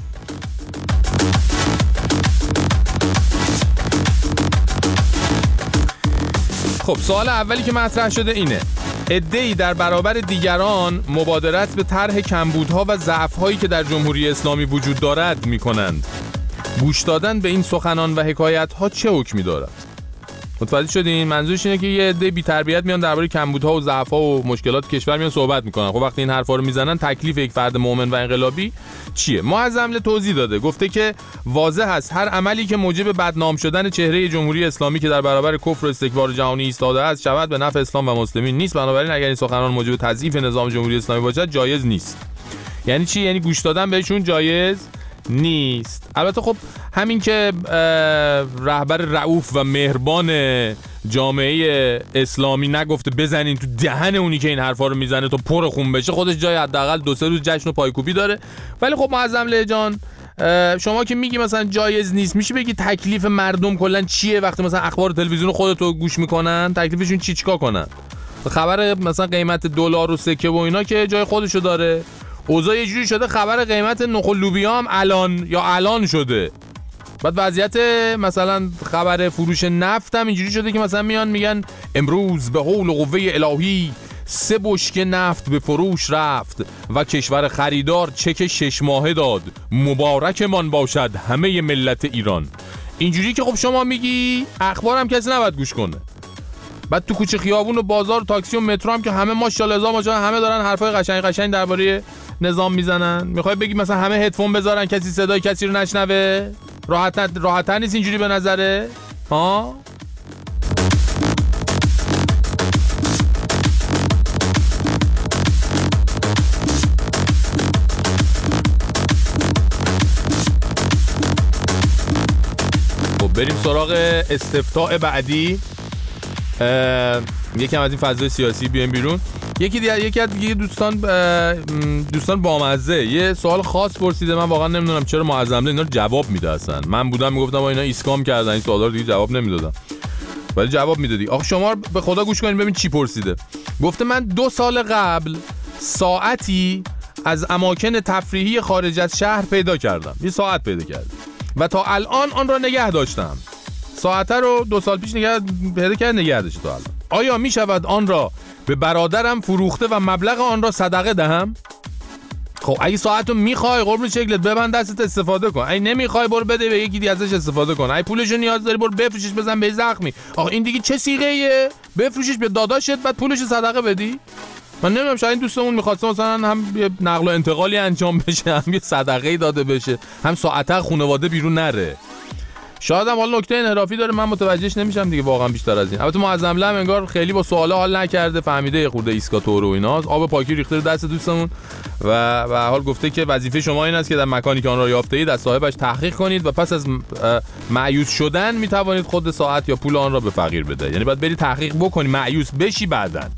خب سوال اولی که مطرح شده اینه: عده‌ای در برابر دیگران مبادرت به طرح کمبودها و ضعف‌هایی که در جمهوری اسلامی وجود دارد می‌کنند. گوش دادن به این سخنان و حکایت‌ها چه حکمی دارد؟ متوجه شدین؟ منظورش اینه که یه عده بی تربیت میان درباره کمبودها و ضعف‌ها و مشکلات کشور میان صحبت میکنن. خب وقتی این حرفا رو میزنن تکلیف یک فرد مؤمن و انقلابی چیه؟ معظم له توضیح داده، گفته که واضح است هر عملی که موجب بدنام شدن چهره جمهوری اسلامی که در برابر کفر و استکبار جهانی ایستاده است شود به نفع اسلام و مسلمین نیست. بنابراین اگر این سخنان موجب تضعیف نظام جمهوری اسلامی باشد جایز نیست. یعنی چی؟ یعنی گوش دادن بهشون جایز نیست. البته خب همین که رهبر رؤوف و مهربان جامعه اسلامی نگفته بزنین تو دهن اونی که این حرفا رو میزنه تا پر خون بشه، خودش جای حداقل 2-3 روز جشن و پایکوبی داره. ولی خب معظم له جان شما که میگی مثلا جایز نیست، میشه بگی تکلیف مردم کلا چیه وقتی مثلا اخبار تلویزیون خودتو گوش میکنن؟ تکلیفشون چیکار کنن؟ خبر مثلا قیمت دلار و سکه و اینا که جای خودشو داره. اوضاع یه جوری شده خبر قیمت نخل لوبیا هم الان شده. بعد وضعیت مثلا خبر فروش نفت هم اینجوری شده که مثلا میان میگن امروز به حول و قوه الهی 3 بشکه نفت به فروش رفت و کشور خریدار چک 6 ماهه داد. مبارکمان باشد همه ملت ایران. اینجوری که خب شما میگی اخبار هم کسی نباید گوش کنه. بعد تو کوچه خیابون و بازار و تاکسی و مترو هم که همه ماشاءالله همه دارن حرفای قشنگ درباره نظام میزنن. میخوای بگی مثلا همه هدفون بذارن کسی صدای کسی رو نشنوه؟ راحت نیست اینجوری به نظره؟ ها؟ بریم سراغ استفتاء بعدی. یکم از این فضای سیاسی بیایم بیرون. یکی از دوستان بامزه یه سوال خاص پرسیده. من واقعا نمیدونم چرا معظمله اینا رو جواب میده. اصلا من بودم میگفتم اینا ایسکام کردن، این سوالا رو دیگه جواب نمیدادم، ولی جواب میدادی. آخه شما به خدا گوش کنید ببین چی پرسیده. گفته من 2 سال قبل ساعتی از اماکن تفریحی خارج از شهر پیدا کردم. یه ساعت پیدا کردم و تا الان آن را نگه داشتم. ساعت رو 2 سال پیش پیدا کرد نگه داشته تا الان. آیا می شود آن را به برادرم فروخته و مبلغ آن را صدقه دهم؟ خب اگه ساعتو میخوای قربون شکلت ببند دستت استفاده کن. اگه نمیخوای برو بده به یکی دیگه ازش استفاده کن. اگه پولشو نیاز داری برو بفروشش بزن به زخمی. آخه این دیگه چه صیغه‌ایه؟ بفروشش به داداشت بعد پولش صدقه بدی؟ من نمیدونم، شاید این دوستمون می‌خواد مثلا هم یه نقل و انتقالی انجام بشه، هم یه صدقه‌ای داده بشه، هم ساعت خانواده بیرون نره. شاید هم حالا نکته انحرافی داره من متوجهش نمیشم دیگه واقعا بیشتر از این. البته معظمله هم انگار خیلی با سوالا حال نکرده، فهمیده یه خورده ایسکاتور و ایناست، آب پاکی ریخته دست دوستمون و به حال گفته که وظیفه شما این است که در مکانی که آن را یافته اید از صاحبش تحقیق کنید و پس از مایوس شدن میتوانید خود ساعت یا پول آن را به فقیر بده. یعنی باید بری تحقیق بکنی، مایوس بشی بعداً.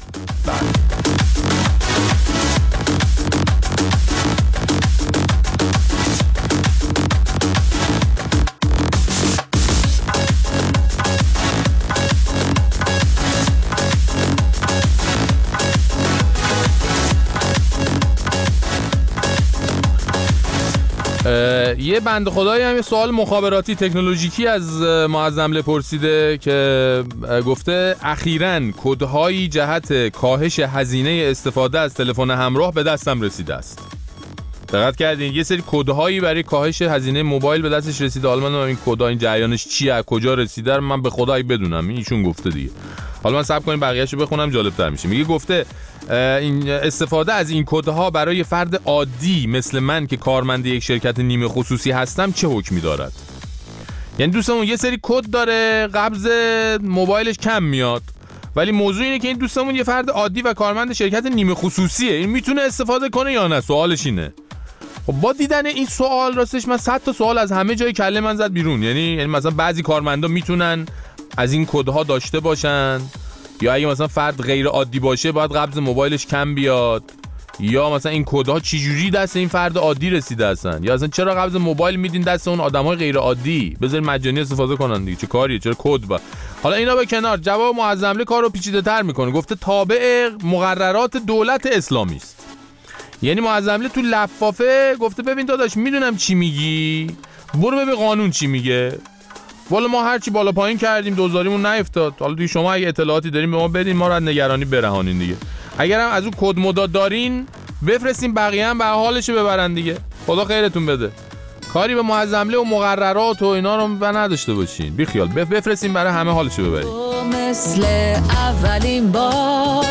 یه بنده خدایی هم یه سوال مخابراتی تکنولوژیکی از معظمله پرسیده که گفته اخیراً کدهایی جهت کاهش هزینه استفاده از تلفن همراه به دستم رسیده است. دقت کردین یه سری کدهایی برای کاهش هزینه موبایل به دستش رسیده. حالا من این کدها این جریانش چیه، کجا رسیده رو من به خدایی بدونم، ایشون گفته دیگه. حالا من صبر کنیم بقیه‌شو بخونم جالب‌تر میشه. میگه گفته این استفاده از این کدها برای فرد عادی مثل من که کارمند یک شرکت نیمه خصوصی هستم چه حکمی دارد؟ یعنی دوستمون یه سری کد داره، قبض موبایلش کم میاد، ولی موضوع اینه که این دوستمون یه فرد عادی و کارمند شرکت نیمه خصوصیه، این میتونه استفاده کنه یا نه؟ سوالش اینه. خب با دیدن این سوال راستش من 100 تا سوال از همه جای کله من زد بیرون. یعنی مثلا بعضی کارمندا میتونن از این کدها داشته باشن، یا اگه مثلا فرد غیر عادی باشه باید قبض موبایلش کم بیاد، یا مثلا این کدها چجوری دست این فرد عادی رسیده هستن، یا اصلا چرا قبض موبایل میدین دست اون آدمای غیر عادی؟ بذار مجانی استفاده کنن دیگه، چه کاریه؟ چرا کد با؟ حالا اینا به کنار، جواب معظمله کارو پیچیده‌تر میکنه. گفته تابع مقررات دولت اسلامی است. یعنی معظمله تو لفافه گفته ببین داداش میدونم چی میگی، برو ببین قانون چی میگه. والا ما هرچی بالا پایین کردیم دوزاریمون نیفتاد. حالا دیگه شما اگه اطلاعاتی دارین به ما بدین، ما رو از نگرانی برهانین دیگه. اگر هم از اون کد مداد دارین بفرستین، بقیه هم به حالش ببرن دیگه. خدا خیرتون بده. کاری به معظمله و مقررات و اینا رو نداشته باشین. بی خیال بفرستین برای همه حالش ببرین. مثل اولین بار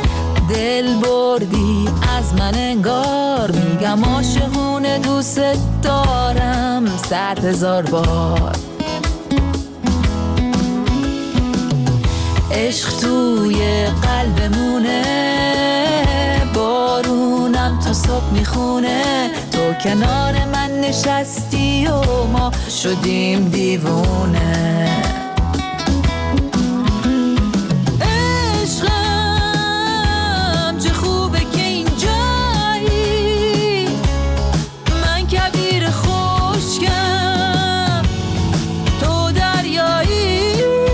دل بردی از من انگار، میگم عاشقونه دوست دارم 100,000 بار. عشق توی قلبمونه، بارونم تا صبح میخونه، تو کنار من نشستی و ما شدیم دیوونه. عشقم چه خوبه که اینجایی، من کبیر خشکم تو دریایی.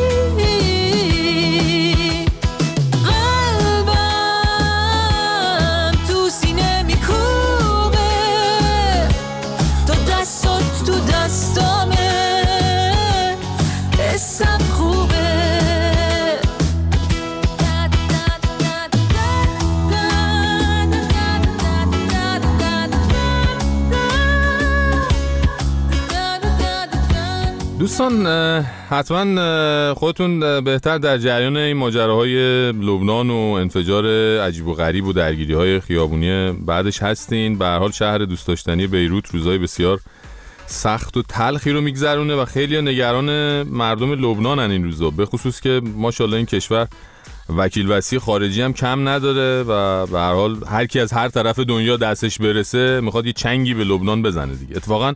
دوستان حتما خودتون بهتر در جریان این ماجراهای لبنان و انفجار عجیب و غریب و درگیری‌های خیابونی بعدش هستین. به هر حال شهر دوست داشتنی بیروت روزای بسیار سخت و تلخی رو میگذرونه و خیلی نگران مردم لبنانن این روزا، به خصوص که ماشاءالله این کشور وکیل وصی خارجی هم کم نداره و به هر حال هر کی از هر طرف دنیا دستش برسه میخواد یه چنگی به لبنان بزنه دیگه. اتفاقا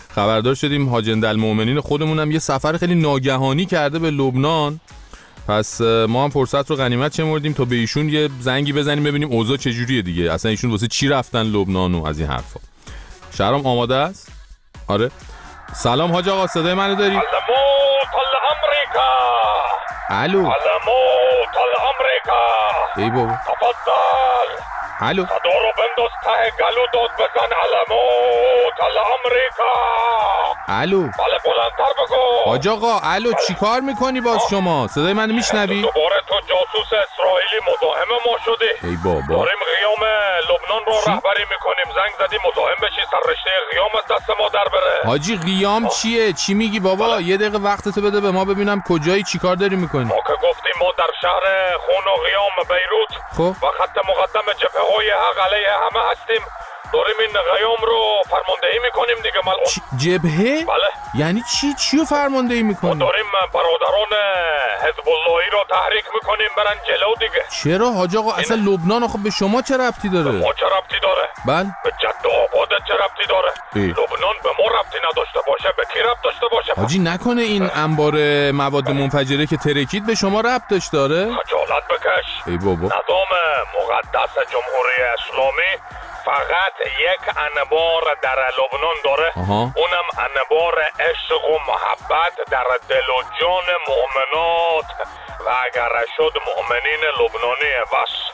خبردار شدیم حاج المؤمنین خودمونم یه سفر خیلی ناگهانی کرده به لبنان. پس ما هم فرصت رو غنیمت شمردیم تا به ایشون یه زنگی بزنیم ببینیم اوضاع چجوریه دیگه، اصلا ایشون واسه چی رفتن لبنان و از این حرفا. شهرام آماده است؟ آره. سلام حاج آقا، صدای منو داری؟ علموت الامریکا. الو. علموت الامریکا. ای بابا. تفضل. الو. صدا رو بنداز ته گلو داد بزن. علموت الامریکا. الو. بله بلندتر بگو. حاج آقا الو، چی کار میکنی باز شما؟ صدای منو میشنوی؟ دوباره تو جاسوس اسرائیلی مزاحم ما شدی. ای بابا. داریم قیام لبنان رو رهبری میکنیم، زنگ زدی مزاحم بشی سر رشته قیام از دست ما در بره. حاجی قیام چیه؟ چی میگی بابا؟ یه دقیقه وقتتو بده به ما ببینم کجایی، چی کار داری میکنی؟ ما که گفتیم ما در شهر خون و قیام بیروت خب و خط مقدم جبهه‌های حق علیه همه هستیم. داریم این قیام رو فرماندهی میکنیم دیگه ملعون. جبهه؟ بله. یعنی چی رو فرماندهی میکنیم؟ ما داریم برادران حزب اللهی رو تحریک میکنیم برن جلو دیگه. چرا حاج آقا؟ اصلا لبنان خب به شما چه ربطی داره؟ به ما چه ربطی داره؟ بله. به جد و آبادت چه ربطی داره؟ لبنان به ما ربطی نداشته باشه به کی ربط داشته باشه؟ حاجی نکنه این انبار مواد منفجره که ترکید به شما ربط داشت داره؟ خجالت بکش. ای بابا. نظام مقدس جمهوری اسلامی فقط یک انبار در لبنان داره. اونم انبار عشق و محبت در دل و جان مؤمنات و اگر شد مؤمنین لبنانی و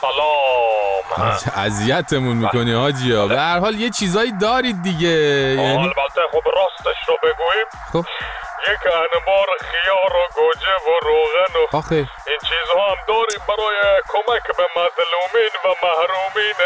سلام. اذیتمون میکنی حاجی ها. به هر حال یه چیزایی دارید دیگه. یعنی البته خب راستش رو بگوییم خب یک انبار خیار و گوجه و روغن و آخه این چیزها هم داریم برای کمک به مظلومین و محرومین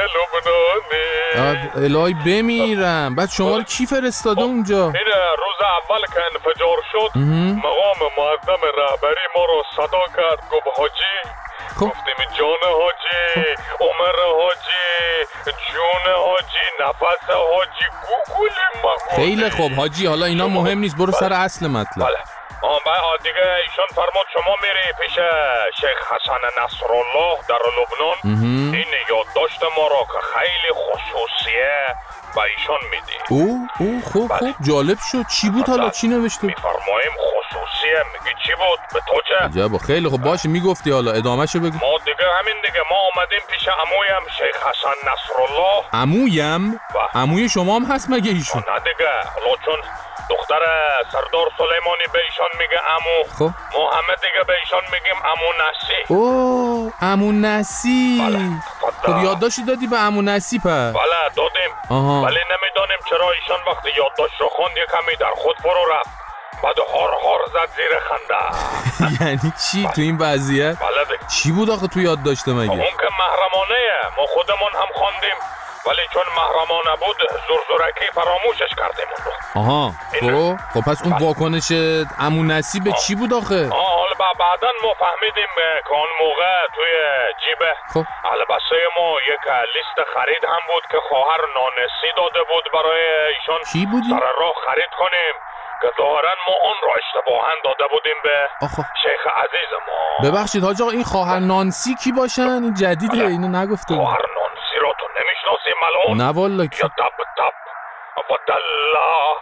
لبنانی. الهی بمیرم. بعد شما رو کی فرستاده اونجا؟ این روز اول که انفجار شد مقام معظم رهبری ما رو صدا کرد، گفت حاجی. گفتیم جان حاجی، عمر حاجی، جون حاجی، نفس حاجی، گوگلی مگولی. خیلی خوب حاجی، حالا اینا مهم نیست، برو سر اصل مطلب. بله. بعد دیگه ایشان فرمود شما میری پیش شیخ حسن نصرالله در لبنان. این یادداشت ما را که خیلی خصوصیه و ایشان میدی. خوب جالب شد. چی بود حالا؟ چی نوشته؟ میفرماییم خصوصیه. میگی چی بود؟ به تو چه؟ عجبا. خیلی خوب باشه میگفتی، حالا ادامهشو بگو. ما دیگه همین دیگه ما آمدیم پیش عمویم شیخ حسن نصرالله. عمویم؟ عموی شما هم هست مگه ایشون؟ نه دیگه، حالا چون دختر سردار سلیمانی به ایشان میگه عمو، خب ما همه دیگه به ایشان میگیم عمو نسی. اوه عمو نسی. بله. خب یادداشتی دادی به عمو نسی پس؟ بله دادیم. ولی نمیدانیم چرا ایشان وقتی یادداشت رو خوند یه کمی در خود فرو رفت، بعد هار زد زیر خنده. یعنی چی تو این وضعیت؟ بله دیگه. چی بود آخه تو یادداشت مگه؟ اون که محرمانه ما خودمون هم خواندیم، ولی چون محرمانه بود زرزرکی فراموشش کردیم اون رو. خب پس اون واکنش عمو نسی به چی بود آخه؟ حالا بعدن ما فهمیدیم که اون موقع توی جیبه البسه ما یک لیست خرید هم بود که خواهر نانسی داده بود برای ایشان. چی بودی؟ سر راه خرید کنیم که ظاهرا ما اون را اشتباهاً داده بودیم به شیخ عزیز ما. ببخشید حاج آقا، این خواهر نانسی کی باشن؟ این جدیده، اینو نگفته. خواهر نانسی را تو نمیشناسی ملعون؟ نه والا. یا تب و دلا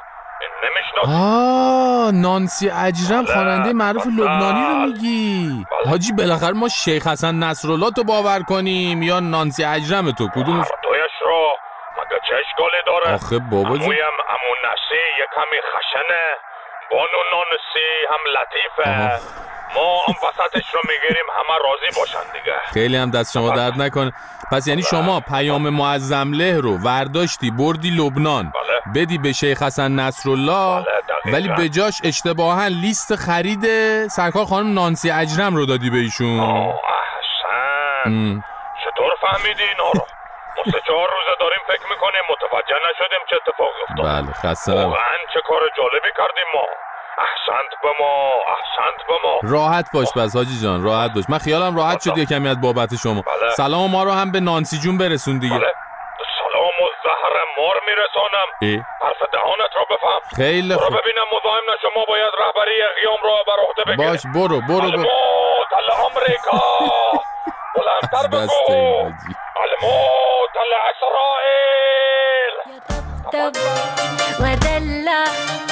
نمیشناسی؟ نانسی اجرم خواننده معروف لبنانی رو میگی؟ حاجی بالاخره ما شیخ حسن نصرالله تو باور کنیم یا نانسی اجرم تو؟ کدومش؟ تویش رو مگه چه اشکالی داره؟ آخه بابا جون عمویم عمو نسی یک کمی خشنه، بانو نانسی هم لطیفه. ما هم وسطش رو میگیریم همه راضی باشن دیگه. خیلی هم دست شما درد نکنه. پس یعنی شما پیام معظم له رو ورداشتی بردی لبنان بدی به شیخ حسن نصرالله، ولی به جاش اشتباها لیست خرید سرکار خانم نانسی اجرم رو دادی به ایشون. احسن. چطور فهمیدی اینا رو؟ ما 3-4 روزه داریم فکر میکنیم متوجه نشدیم چه اتفاقی افتاد. بله خسته نباشید. واقعا چه کار جالبی کردیم ما. احسنت به ما. راحت باش بس حاجی جان، راحت باش. من خیالم راحت شد یه کمی از بابت شما. سلام ما رو هم به نانسی جون برسون دیگه. سلام و زهر مار میرسانم. حرف دهانت رو بفهم. خیلی خوب. ببینم مزاحم نشو، ما باید رهبری قیام رو بر عهده بگیریم. باش برو. الموت الامریکا. بلندتر بگو. الموت الاسرائیل. ودلع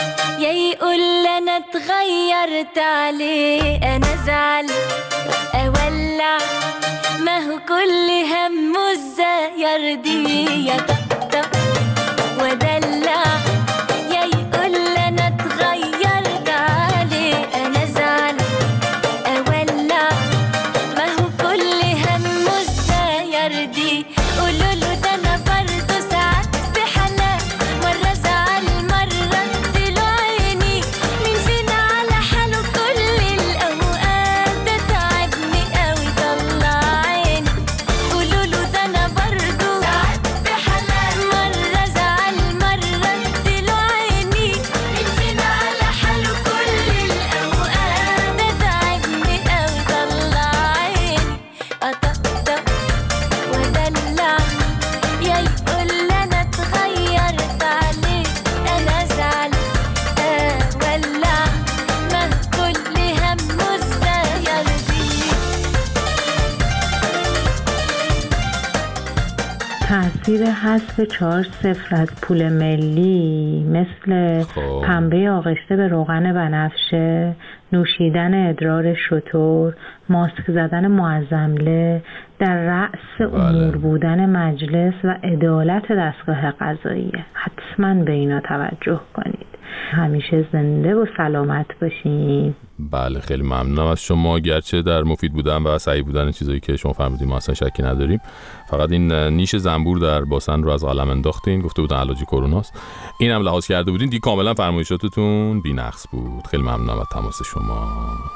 يقول انا اتغيرت عليه انا زعل اولع ما هو كل همه ازاي يرضيه يطبطب ودلع يا يقول انا اتغيرت عليه انا زعل اولع ما هو كل همه ازاي يرضيه قولوا له ده انا برضه ساعات في حالات مره زعل مره اديله عيني مين فينا على حاله كل الاوقات ده تعبني قوي طلع عيني قولوا له ده انا برضه ساعات في حالات مره زعل مره اديله عيني مين فينا على حاله كل الاوقات ده تعبني قوي طلع عيني اطقطق ودلع يا يقول انا اتغيرت عليه انا زعل اولع ما كل همه ازاي يرضيه تأثیر حذف 4-0 از پول ملی مثل پنبه آغشته به روغن بنفشه، نوشیدن ادرار شتر، ماسک زدن معظمله، در رأس امور بودن مجلس و عدالت دستگاه قضاییه. حتما به اینا توجه کنید. همیشه زنده و سلامت باشین. بله خیلی ممنونم از شما. گرچه در مفید بودن و صحیح بودن چیزایی که شما فرمودید ما اصلا شکی نداریم، فقط این نیش زنبور در باسن رو از عالم انداختین، گفته بودن علاج کروناست، این هم لحاظ کرده بودین دیگه، کاملا فرمایشاتتون بی‌نقص بود. خیلی ممنونم از تماس شما.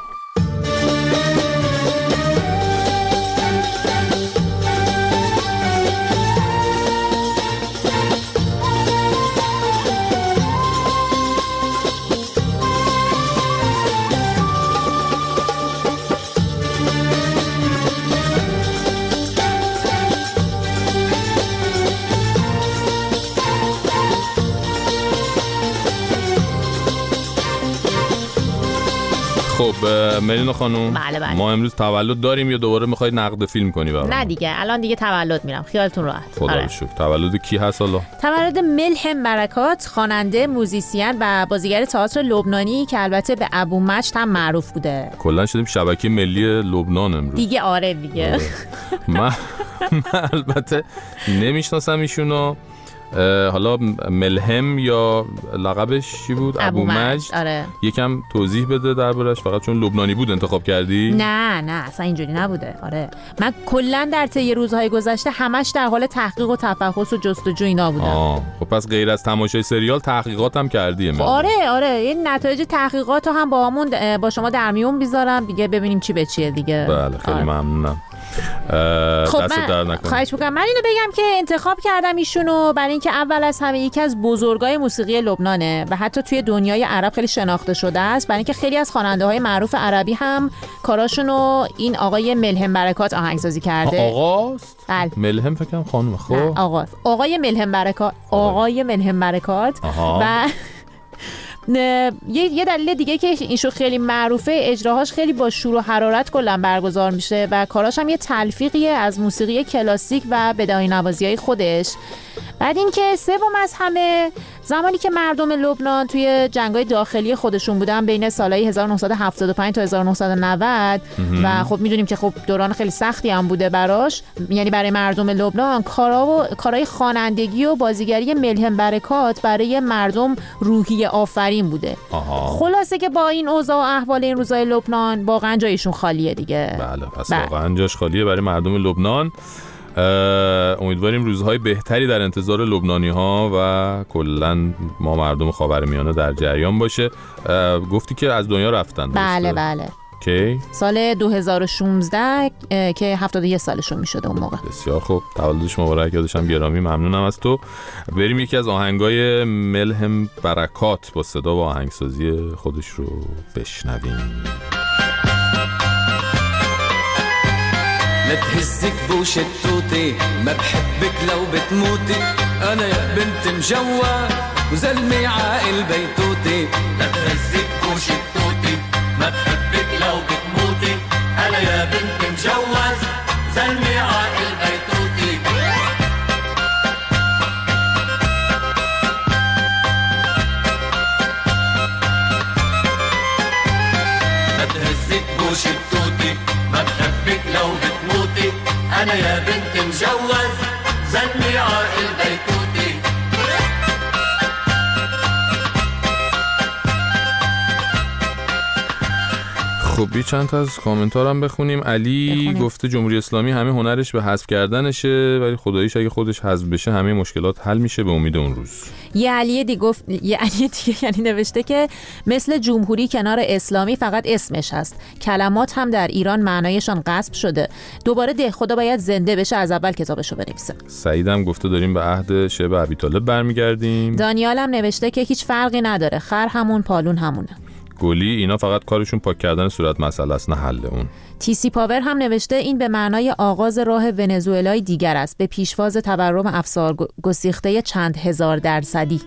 خب ملینا خانم، بله. ما امروز تولد داریم یا دوباره میخواید نقد فیلم کنی برام؟ نه دیگه، الان دیگه تولد میرم، خیالتون راحت. خدا رو شکر. تولد کی هست حالا؟ تولد ملهم برکات، خواننده، موزیسین و بازیگر تئاتر لبنانی که البته به ابو مجد هم معروف بوده. کلا شدیم شبکه ملی لبنان امروز دیگه. آره دیگه. من البته نمیشناسم ایشونو. حالا ملهم یا لقبش چی بود؟ ابو مجد. آره. یکم توضیح بده دربارش. فقط چون لبنانی بود انتخاب کردی؟ نه اصلا اینجوری نبوده. آره من کلا در طی روزهای گذشته همش در حال تحقیق و تفحص و جستجو اینا بودم. خب پس غیر از تماشای سریال تحقیقات هم کردی؟ آره این نتایج تحقیقات رو هم با شما در میون بیذارم دیگه، ببینیم چی به چیه دیگه. بله خیلی ممنونم. خب من خواهش میکنم. من اینو بگم که انتخاب کردم ایشونو برای اینکه اول از همه یکی از بزرگای موسیقی لبنانه و حتی توی دنیای عرب خیلی شناخته شده است، برای اینکه خیلی از خواننده‌های معروف عربی هم کاراشونو این آقای ملهم برکات آهنگسازی کرده. آقاست؟ بله. ملهم فکر کنم خانم. خب آقای ملهم برکات و یه دلیل دیگه که اینشو خیلی معروفه، اجراهاش خیلی با شور و حرارت کلا برگزار میشه و کاراش هم یه تلفیقیه از موسیقی کلاسیک و بداهی نوازی‌های خودش. بعد اینکه سوم از همه، زمانی که مردم لبنان توی جنگ‌های داخلی خودشون بودن بین سالهای 1975 تا 1990 و خب میدونیم که خب دوران خیلی سختی هم بوده براش، یعنی برای مردم لبنان، کارهای خوانندگی و بازیگری ملهم برکات برای مردم روحیه آفرین بوده. خلاصه که با این اوضاع و احوال این روزای لبنان واقعا جایشون خالیه دیگه. بله پس واقعا جاش خالیه برای مردم لبنان. امیدواریم روزهای بهتری در انتظار لبنانی ها و کلا ما مردم خاورمیانه در جریان باشه. گفتی که از دنیا رفتن؟ بله کی؟ سال 2016 که 71 سالشون میشده اون موقع. بسیار خوب، تولدش مبارک، یادشم گرامی. ممنونم از تو. بریم یکی از آهنگای ملهم برکات با صدا و آهنگسازی خودش رو بشنویم. لا تهزك بوش التوتي ما بحبك لو بتموتي انا يا بنت مجوز وزلمي عاقل بيتوتي لا تهزك بوش التوتي ما بحبك لو بتموتي انا يا بنت مجوز زلمي عاقل بيتوتي نتجوز زلمي عاقل بيتوتي. خب چند تا از کامنتارم بخونیم. علی گفته جمهوری اسلامی همه هنرش به حذف کردنشه، ولی خداییش اگه خودش حذف بشه همه مشکلات حل میشه به امید اون روز. یه علی دیگه یعنی نوشته که مثل جمهوری کنار اسلامی فقط اسمش هست، کلمات هم در ایران معنایشان غصب شده. دوباره دهخدا باید زنده بشه، از اول کتابشو بنویسه. سعیدم گفته داریم به عهد شعب ابیطالب برمیگردیم. دانیالم نوشته که هیچ فرقی نداره، خر همون پالون همونه. گلی اینا فقط کارشون پاک کردن صورت مسئله است، نه حل اون. تیسی پاور هم نوشته این به معنای آغاز راه ونزوئلای دیگر است، به پیشواز تورم افسار گسیخته چند هزار درصدی.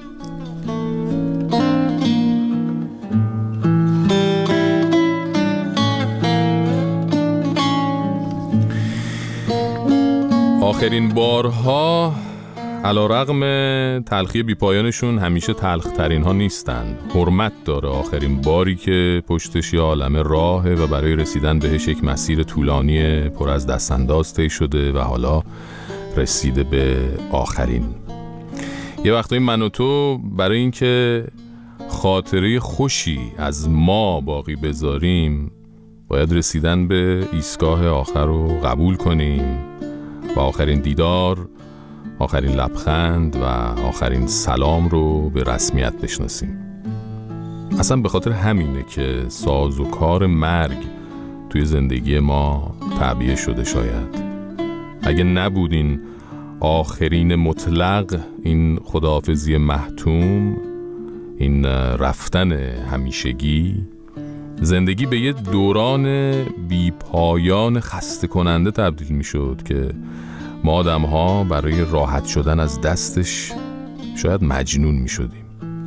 آخرین بارها علیرغم تلخی بیپایانشون همیشه تلخترین ها نیستند. حرمت داره آخرین باری که پشتش یه عالمه راهه و برای رسیدن بهش یک مسیر طولانی پر از دستانداز طی شده و حالا رسیده به آخرین. یه وقتایی من و تو برای اینکه خاطره خوشی از ما باقی بذاریم باید رسیدن به ایستگاه آخر رو قبول کنیم و آخرین دیدار، آخرین لبخند و آخرین سلام رو به رسمیت بشناسیم. اصلا به خاطر همینه که ساز و کار مرگ توی زندگی ما تعبیه شده. شاید اگه نبودین آخرین مطلق، این خداحافظی محتوم، این رفتن همیشگی، زندگی به یه دوران بی پایان خسته کننده تبدیل می شد که ما آدم ها برای راحت شدن از دستش شاید مجنون می شدیم.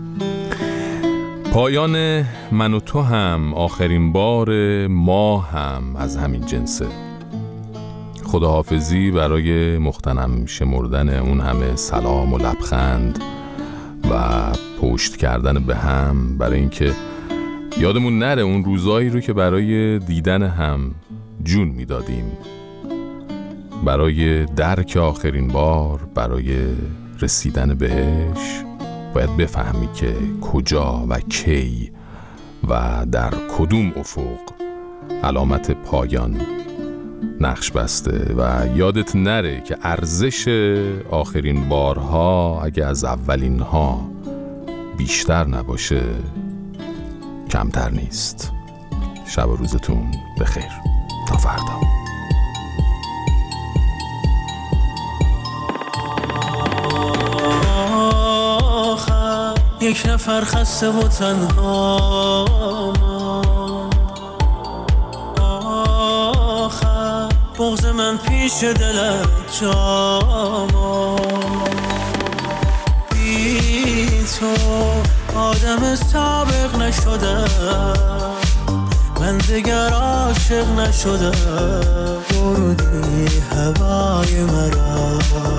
پایان من و تو هم، آخرین بار ما هم از همین جنسه. خداحافظی برای مغتنم شمردن اون همه سلام و لبخند و پشت کردن به هم، برای اینکه یادمون نره اون روزایی رو که برای دیدن هم جون می دادیم، برای درک آخرین بار، برای رسیدن بهش باید بفهمی که کجا و کی و در کدوم افق علامت پایان نقش بسته و یادت نره که ارزش آخرین بارها اگه از اولین ها بیشتر نباشه کمتر نیست. شب و روزتون بخیر تا فردا. یک نفر خسته و تنها، آخر بغض من پیش دلت جاما، بی تو آدم سابق نشدم، من دیگر عاشق نشدم، بردی هوای مرا،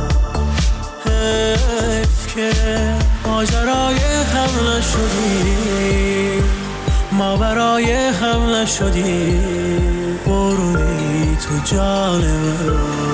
حیف که ماجرای هم نشدی، ما برای هم نشدی، بردی تو جان من.